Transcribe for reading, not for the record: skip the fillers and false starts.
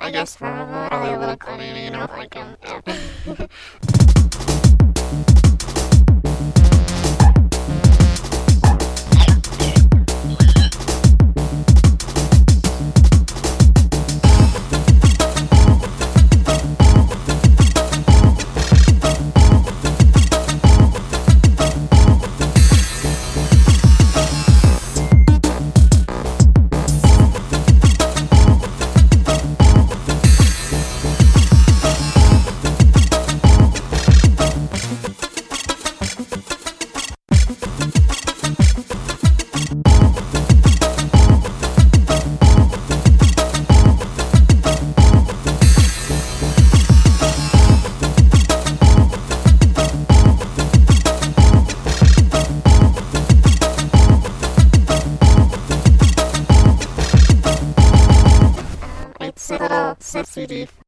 I guess probably a little cleaning, you know, like, yeah. It's a little sensitive.